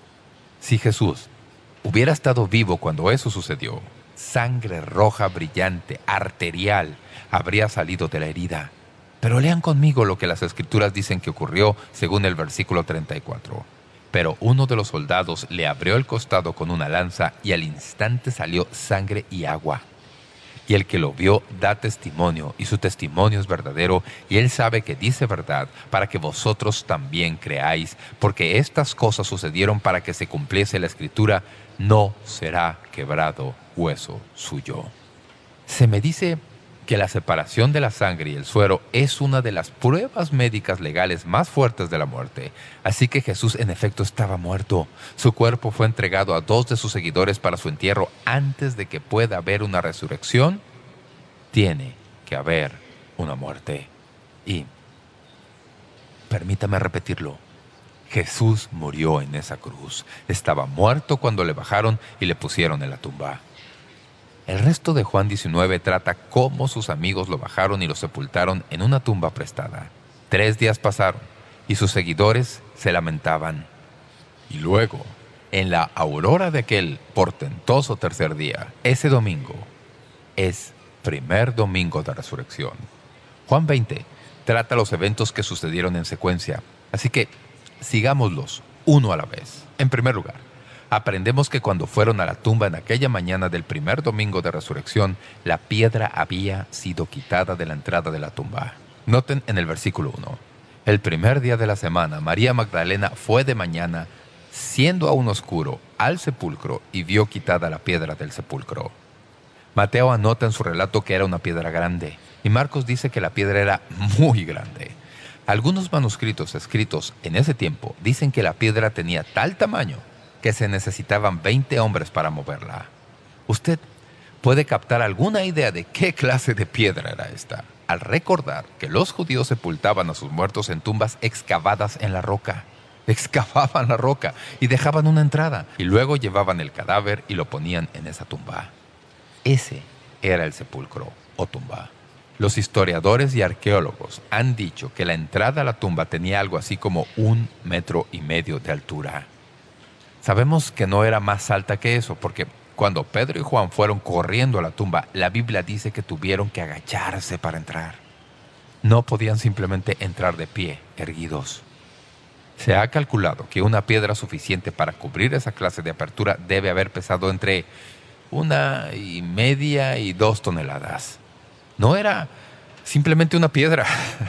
Si Jesús hubiera estado vivo cuando eso sucedió, sangre roja brillante, arterial, habría salido de la herida. Pero lean conmigo lo que las Escrituras dicen que ocurrió según el versículo treinta y cuatro. Pero uno de los soldados le abrió el costado con una lanza y al instante salió sangre y agua. Y el que lo vio da testimonio, y su testimonio es verdadero, y él sabe que dice verdad, para que vosotros también creáis, porque estas cosas sucedieron para que se cumpliese la Escritura: no será quebrado hueso suyo. Se me dice que la separación de la sangre y el suero es una de las pruebas médicas legales más fuertes de la muerte. Así que Jesús en efecto estaba muerto. Su cuerpo fue entregado a dos de sus seguidores para su entierro. Antes de que pueda haber una resurrección, tiene que haber una muerte. Y, permítame repetirlo, Jesús murió en esa cruz. Estaba muerto cuando le bajaron y le pusieron en la tumba. El resto de Juan diecinueve trata cómo sus amigos lo bajaron y lo sepultaron en una tumba prestada. Tres días pasaron y sus seguidores se lamentaban. Y luego, en la aurora de aquel portentoso tercer día, ese domingo es primer domingo de resurrección. Juan veinte trata los eventos que sucedieron en secuencia. Así que sigámoslos uno a la vez. En primer lugar, aprendemos que cuando fueron a la tumba en aquella mañana del primer domingo de resurrección, la piedra había sido quitada de la entrada de la tumba. Noten en el versículo uno. El primer día de la semana, María Magdalena fue de mañana, siendo aún oscuro, al sepulcro y vio quitada la piedra del sepulcro. Mateo anota en su relato que era una piedra grande, y Marcos dice que la piedra era muy grande. Algunos manuscritos escritos en ese tiempo dicen que la piedra tenía tal tamaño que se necesitaban veinte hombres para moverla. ¿Usted puede captar alguna idea de qué clase de piedra era esta al recordar que los judíos sepultaban a sus muertos en tumbas excavadas en la roca? Excavaban la roca y dejaban una entrada, y luego llevaban el cadáver y lo ponían en esa tumba. Ese era el sepulcro o tumba. Los historiadores y arqueólogos han dicho que la entrada a la tumba tenía algo así como un metro y medio de altura. Sabemos que no era más alta que eso, porque cuando Pedro y Juan fueron corriendo a la tumba, la Biblia dice que tuvieron que agacharse para entrar. No podían simplemente entrar de pie, erguidos. Se ha calculado que una piedra suficiente para cubrir esa clase de apertura debe haber pesado entre una y media y dos toneladas. No era simplemente una piedra,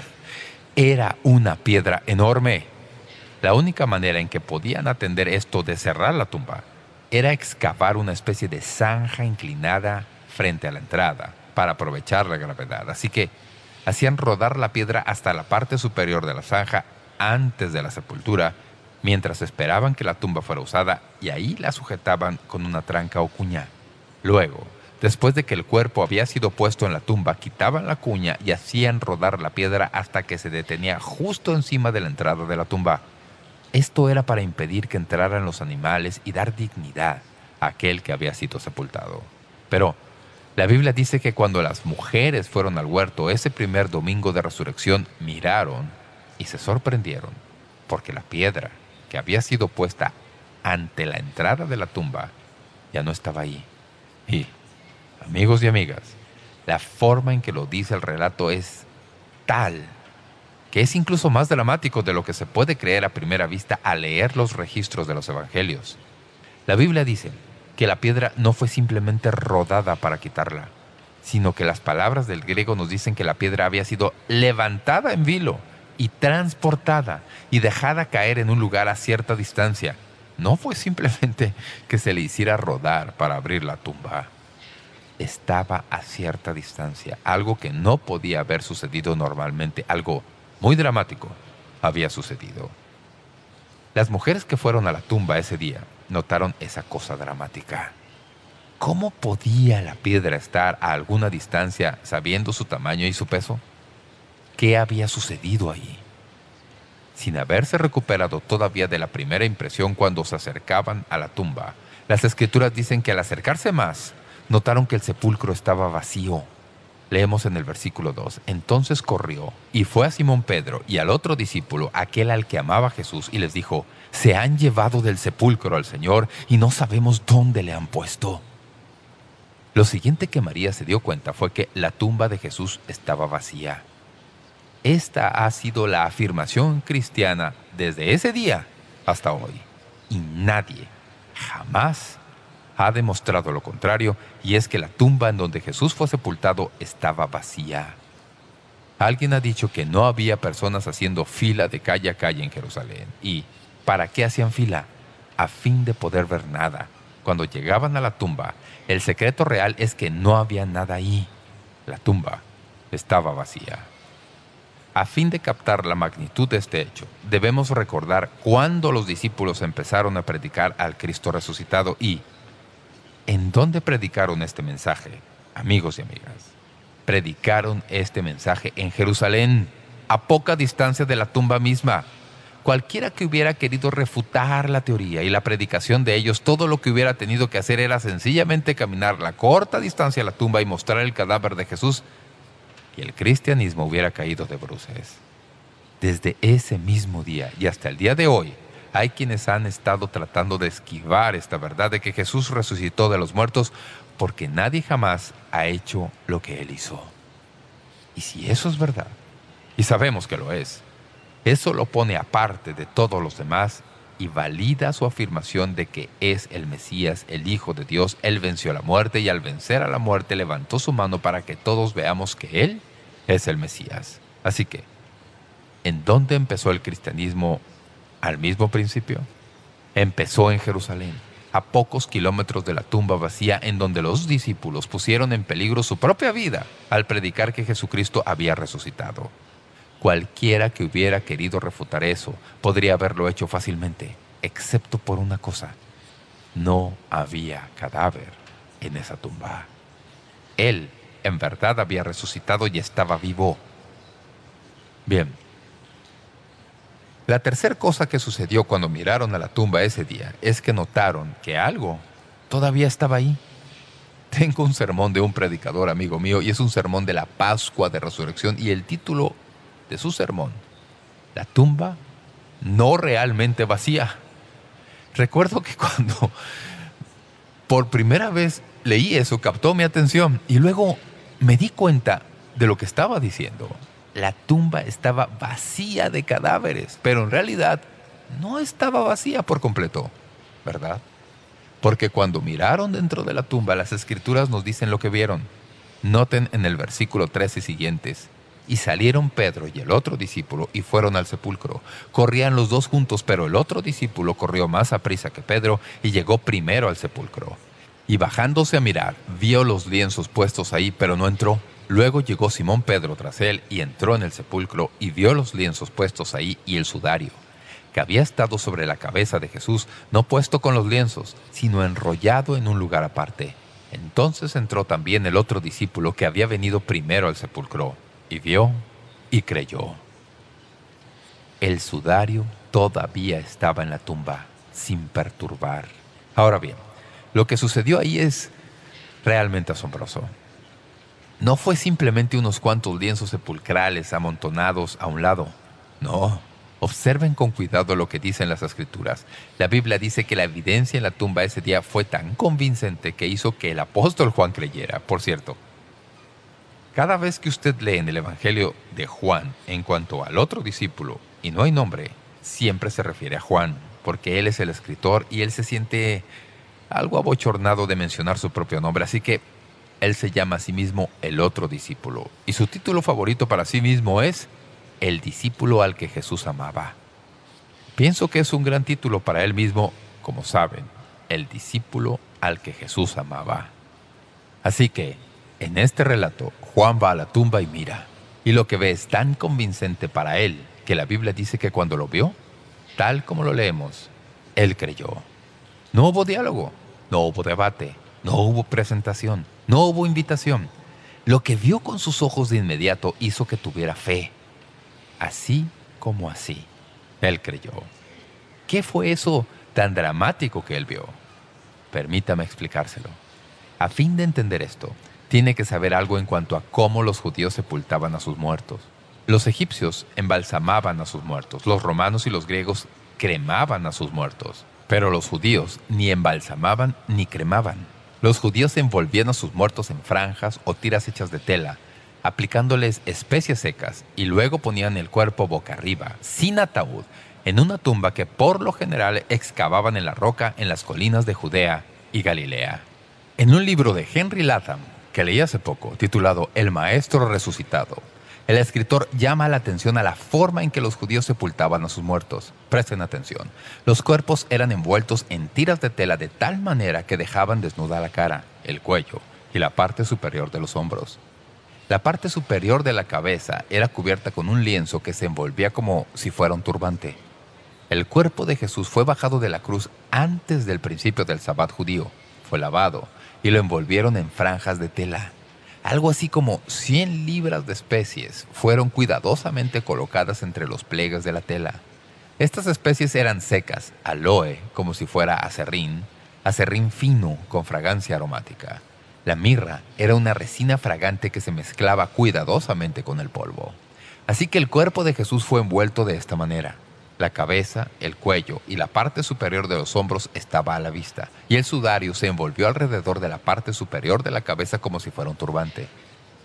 era una piedra enorme. La única manera en que podían atender esto de cerrar la tumba era excavar una especie de zanja inclinada frente a la entrada para aprovechar la gravedad. Así que hacían rodar la piedra hasta la parte superior de la zanja antes de la sepultura, mientras esperaban que la tumba fuera usada, y ahí la sujetaban con una tranca o cuña. Luego, después de que el cuerpo había sido puesto en la tumba, quitaban la cuña y hacían rodar la piedra hasta que se detenía justo encima de la entrada de la tumba. Esto era para impedir que entraran los animales y dar dignidad a aquel que había sido sepultado. Pero la Biblia dice que cuando las mujeres fueron al huerto ese primer domingo de resurrección, miraron y se sorprendieron, porque la piedra que había sido puesta ante la entrada de la tumba ya no estaba ahí. Y, amigos y amigas, la forma en que lo dice el relato es tal que es incluso más dramático de lo que se puede creer a primera vista al leer los registros de los evangelios. La Biblia dice que la piedra no fue simplemente rodada para quitarla, sino que las palabras del griego nos dicen que la piedra había sido levantada en vilo y transportada y dejada caer en un lugar a cierta distancia. No fue simplemente que se le hiciera rodar para abrir la tumba. Estaba a cierta distancia, algo que no podía haber sucedido normalmente, algo muy dramático había sucedido. Las mujeres que fueron a la tumba ese día notaron esa cosa dramática. ¿Cómo podía la piedra estar a alguna distancia sabiendo su tamaño y su peso? ¿Qué había sucedido allí? Sin haberse recuperado todavía de la primera impresión cuando se acercaban a la tumba, las Escrituras dicen que al acercarse más, notaron que el sepulcro estaba vacío. Leemos en el versículo dos. Entonces corrió y fue a Simón Pedro y al otro discípulo, aquel al que amaba Jesús, y les dijo: «Se han llevado del sepulcro al Señor y no sabemos dónde le han puesto». Lo siguiente que María se dio cuenta fue que la tumba de Jesús estaba vacía. Esta ha sido la afirmación cristiana desde ese día hasta hoy. Y nadie, jamás, ha demostrado lo contrario, y es que la tumba en donde Jesús fue sepultado estaba vacía. Alguien ha dicho que no había personas haciendo fila de calle a calle en Jerusalén. ¿Y para qué hacían fila? A fin de poder ver nada. Cuando llegaban a la tumba, el secreto real es que no había nada ahí. La tumba estaba vacía. A fin de captar la magnitud de este hecho, debemos recordar cuándo los discípulos empezaron a predicar al Cristo resucitado y ¿en dónde predicaron este mensaje, amigos y amigas? Predicaron este mensaje en Jerusalén, a poca distancia de la tumba misma. Cualquiera que hubiera querido refutar la teoría y la predicación de ellos, todo lo que hubiera tenido que hacer era sencillamente caminar la corta distancia a la tumba y mostrar el cadáver de Jesús, y el cristianismo hubiera caído de bruces. Desde ese mismo día y hasta el día de hoy, hay quienes han estado tratando de esquivar esta verdad de que Jesús resucitó de los muertos, porque nadie jamás ha hecho lo que Él hizo. Y si eso es verdad, Y sabemos que lo es. Eso lo pone aparte de todos los demás y valida su afirmación de que es el Mesías, el Hijo de Dios. Él venció la muerte y al vencer a la muerte levantó su mano para que todos veamos que Él es el Mesías. Así que, ¿en dónde empezó el cristianismo al mismo principio? Empezó en Jerusalén, a pocos kilómetros de la tumba vacía en donde los discípulos pusieron en peligro su propia vida al predicar que Jesucristo había resucitado. Cualquiera que hubiera querido refutar eso podría haberlo hecho fácilmente, excepto por una cosa. No había cadáver en esa tumba. Él, en verdad, había resucitado y estaba vivo. Bien. La tercera cosa que sucedió cuando miraron a la tumba ese día es que notaron que algo todavía estaba ahí. Tengo un sermón de un predicador amigo mío y es un sermón de la Pascua de Resurrección y el título de su sermón, la tumba no realmente vacía. Recuerdo que cuando por primera vez leí eso, captó mi atención y luego me di cuenta de lo que estaba diciendo. La tumba estaba vacía de cadáveres, pero en realidad no estaba vacía por completo, ¿verdad? Porque cuando miraron dentro de la tumba, las Escrituras nos dicen lo que vieron. Noten en el versículo tres y siguientes. Y salieron Pedro y el otro discípulo y fueron al sepulcro. Corrían los dos juntos, pero el otro discípulo corrió más aprisa que Pedro y llegó primero al sepulcro. Y bajándose a mirar, vio los lienzos puestos ahí, pero no entró. Luego llegó Simón Pedro tras él y entró en el sepulcro y vio los lienzos puestos ahí y el sudario, que había estado sobre la cabeza de Jesús, no puesto con los lienzos, sino enrollado en un lugar aparte. Entonces entró también el otro discípulo que había venido primero al sepulcro. Y vio y creyó. El sudario todavía estaba en la tumba, sin perturbar. Ahora bien, lo que sucedió ahí es realmente asombroso. No fue simplemente unos cuantos lienzos sepulcrales amontonados a un lado. No, observen con cuidado lo que dicen las Escrituras. La Biblia dice que la evidencia en la tumba ese día fue tan convincente que hizo que el apóstol Juan creyera. Por cierto, cada vez que usted lee en el Evangelio de Juan en cuanto al otro discípulo y no hay nombre, siempre se refiere a Juan, porque él es el escritor y él se siente algo abochornado de mencionar su propio nombre, así que él se llama a sí mismo el otro discípulo. Y su título favorito para sí mismo es el discípulo al que Jesús amaba. Pienso que es un gran título para él mismo, como saben, el discípulo al que Jesús amaba. Así que, en este relato, Juan va a la tumba y mira. Y lo que ve es tan convincente para él que la Biblia dice que cuando lo vio, tal como lo leemos, él creyó. No hubo diálogo, no hubo debate, no hubo presentación, no hubo invitación. Lo que vio con sus ojos de inmediato hizo que tuviera fe. Así como así, él creyó. ¿Qué fue eso tan dramático que él vio? Permítame explicárselo. A fin de entender esto, tiene que saber algo en cuanto a cómo los judíos sepultaban a sus muertos. Los egipcios embalsamaban a sus muertos. Los romanos y los griegos cremaban a sus muertos. Pero los judíos ni embalsamaban ni cremaban. Los judíos envolvían a sus muertos en franjas o tiras hechas de tela, aplicándoles especias secas, y luego ponían el cuerpo boca arriba, sin ataúd, en una tumba que por lo general excavaban en la roca en las colinas de Judea y Galilea. En un libro de Henry Latham, que leí hace poco, titulado El Maestro Resucitado, el escritor llama la atención a la forma en que los judíos sepultaban a sus muertos. Presten atención. Los cuerpos eran envueltos en tiras de tela de tal manera que dejaban desnuda la cara, el cuello y la parte superior de los hombros. La parte superior de la cabeza era cubierta con un lienzo que se envolvía como si fuera un turbante. El cuerpo de Jesús fue bajado de la cruz antes del principio del Sabbat judío. Fue lavado y lo envolvieron en franjas de tela. Algo así como cien libras de especies fueron cuidadosamente colocadas entre los pliegues de la tela. Estas especies eran secas, aloe, como si fuera acerrín, acerrín fino con fragancia aromática. La mirra era una resina fragante que se mezclaba cuidadosamente con el polvo. Así que el cuerpo de Jesús fue envuelto de esta manera. La cabeza, el cuello y la parte superior de los hombros estaba a la vista, y el sudario se envolvió alrededor de la parte superior de la cabeza como si fuera un turbante.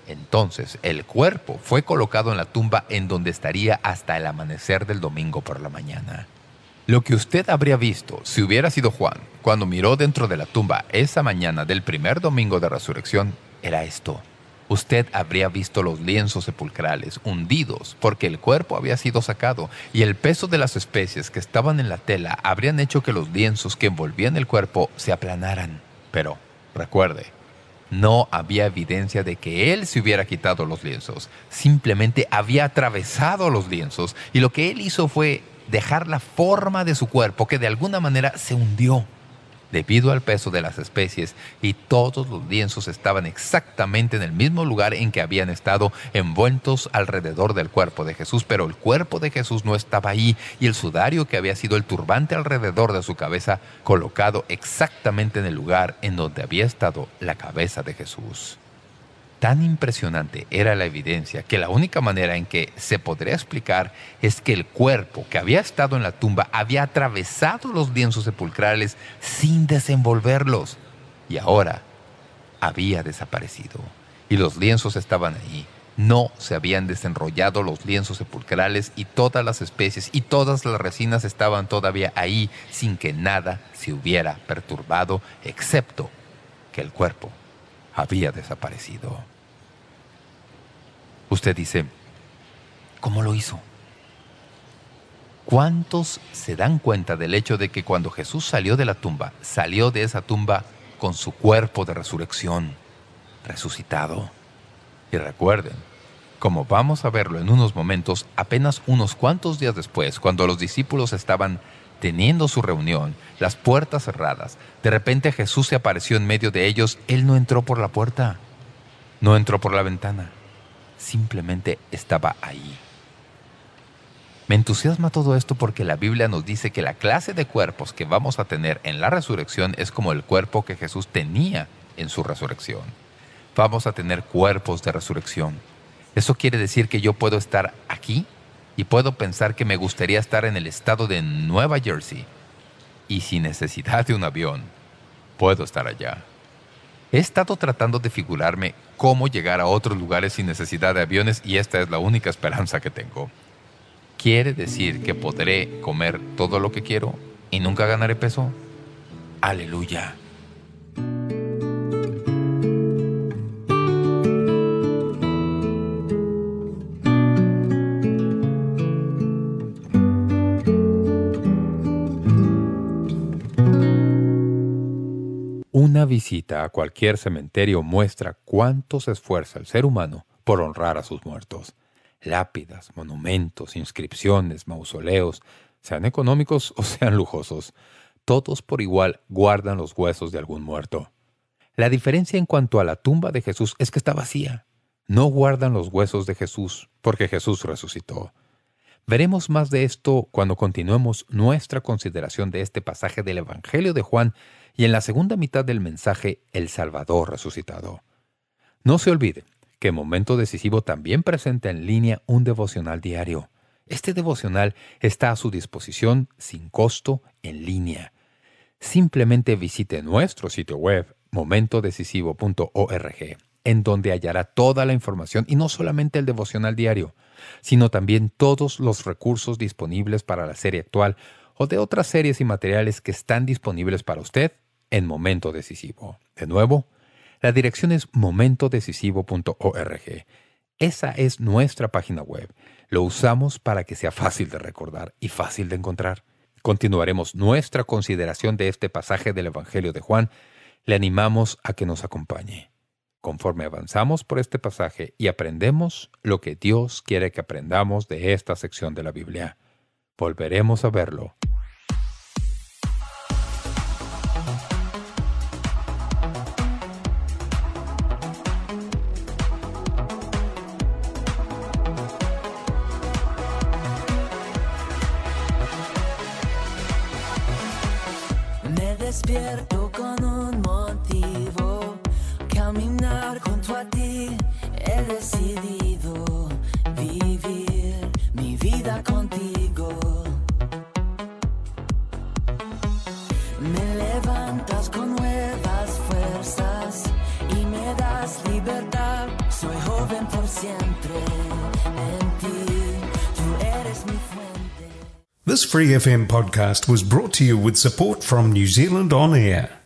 Entonces el cuerpo fue colocado en la tumba en donde estaría hasta el amanecer del domingo por la mañana. Lo que usted habría visto si hubiera sido Juan cuando miró dentro de la tumba esa mañana del primer domingo de resurrección era esto. Usted habría visto los lienzos sepulcrales hundidos porque el cuerpo había sido sacado y el peso de las especies que estaban en la tela habrían hecho que los lienzos que envolvían el cuerpo se aplanaran. Pero, recuerde, no había evidencia de que él se hubiera quitado los lienzos. Simplemente había atravesado los lienzos y lo que él hizo fue dejar la forma de su cuerpo que de alguna manera se hundió debido al peso de las especies, y todos los lienzos estaban exactamente en el mismo lugar en que habían estado envueltos alrededor del cuerpo de Jesús, pero el cuerpo de Jesús no estaba ahí y el sudario que había sido el turbante alrededor de su cabeza colocado exactamente en el lugar en donde había estado la cabeza de Jesús. Tan impresionante era la evidencia que la única manera en que se podría explicar es que el cuerpo que había estado en la tumba había atravesado los lienzos sepulcrales sin desenvolverlos y ahora había desaparecido. Y los lienzos estaban ahí. No se habían desenrollado los lienzos sepulcrales y todas las especies y todas las resinas estaban todavía ahí sin que nada se hubiera perturbado excepto que el cuerpo había desaparecido. Usted dice, ¿cómo lo hizo? ¿Cuántos se dan cuenta del hecho de que cuando Jesús salió de la tumba, salió de esa tumba con su cuerpo de resurrección, resucitado? Y recuerden, como vamos a verlo en unos momentos, apenas unos cuantos días después, cuando los discípulos estaban teniendo su reunión, las puertas cerradas, de repente Jesús se apareció en medio de ellos. Él no entró por la puerta, no entró por la ventana, simplemente estaba ahí. Me entusiasma todo esto porque la Biblia nos dice que la clase de cuerpos que vamos a tener en la resurrección es como el cuerpo que Jesús tenía en su resurrección. Vamos a tener cuerpos de resurrección. Eso quiere decir que yo puedo estar aquí y puedo pensar que me gustaría estar en el estado de Nueva Jersey y sin necesidad de un avión, puedo estar allá. He estado tratando de figurarme cómo llegar a otros lugares sin necesidad de aviones y esta es la única esperanza que tengo. ¿Quiere decir que podré comer todo lo que quiero y nunca ganaré peso? ¡Aleluya! Una visita a cualquier cementerio muestra cuánto se esfuerza el ser humano por honrar a sus muertos. Lápidas, monumentos, inscripciones, mausoleos, sean económicos o sean lujosos, todos por igual guardan los huesos de algún muerto. La diferencia en cuanto a la tumba de Jesús es que está vacía. No guardan los huesos de Jesús porque Jesús resucitó. Veremos más de esto cuando continuemos nuestra consideración de este pasaje del Evangelio de Juan y en la segunda mitad del mensaje, el Salvador resucitado. No se olvide que Momento Decisivo también presenta en línea un devocional diario. Este devocional está a su disposición sin costo en línea. Simplemente visite nuestro sitio web momento decisivo punto org, en donde hallará toda la información y no solamente el devocional diario, sino también todos los recursos disponibles para la serie actual o de otras series y materiales que están disponibles para usted en Momento Decisivo. De nuevo, la dirección es momento decisivo punto org. Esa es nuestra página web. Lo usamos para que sea fácil de recordar y fácil de encontrar. Continuaremos nuestra consideración de este pasaje del Evangelio de Juan. Le animamos a que nos acompañe. Conforme avanzamos por este pasaje y aprendemos lo que Dios quiere que aprendamos de esta sección de la Biblia, volveremos a verlo. Me despierto con un motivo, caminar junto a ti. He decidido vivir mi vida contigo. Me levantas con nuevas fuerzas y me das libertad. Soy joven. This Free F M podcast was brought to you with support from New Zealand On Air.